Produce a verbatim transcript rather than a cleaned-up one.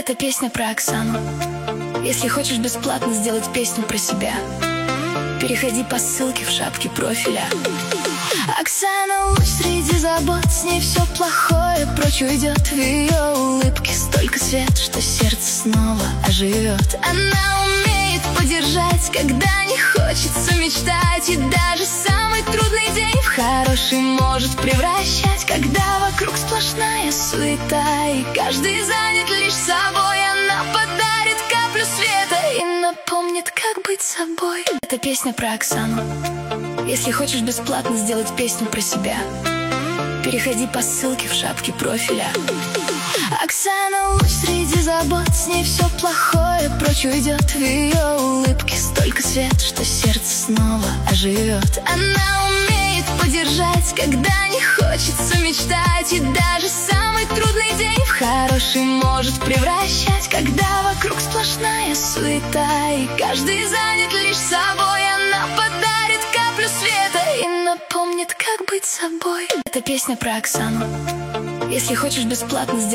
Это песня про Оксану. Если хочешь бесплатно сделать песню про себя, переходи по ссылке в шапке профиля. Оксана луч среди забот, с ней все плохое прочь уйдет. В ее улыбке столько свет, что сердце снова оживет. Она умеет поддержать, когда не хочется мечтать, и даже самый трудный день в хороший может превращать. Когда вокруг сплошная суета, и каждый занят лишь собой, она подарит каплю света и напомнит, как быть собой. Это песня про Оксану. Если хочешь бесплатно сделать песню про себя, переходи по ссылке в шапке профиля. Оксана луч среди забот, с ней все плохое прочь уйдет. В ее улыбке столько свет, что сердце снова оживет. Она умеет поддержать, когда не хочется мечтать, и даже самый трудный день в хороший может превращать. Когда вокруг сплошная суета, и каждый занят лишь собой, она подарит каплю света и напомнит, как быть собой. Это песня про Оксану. Если хочешь бесплатно сделать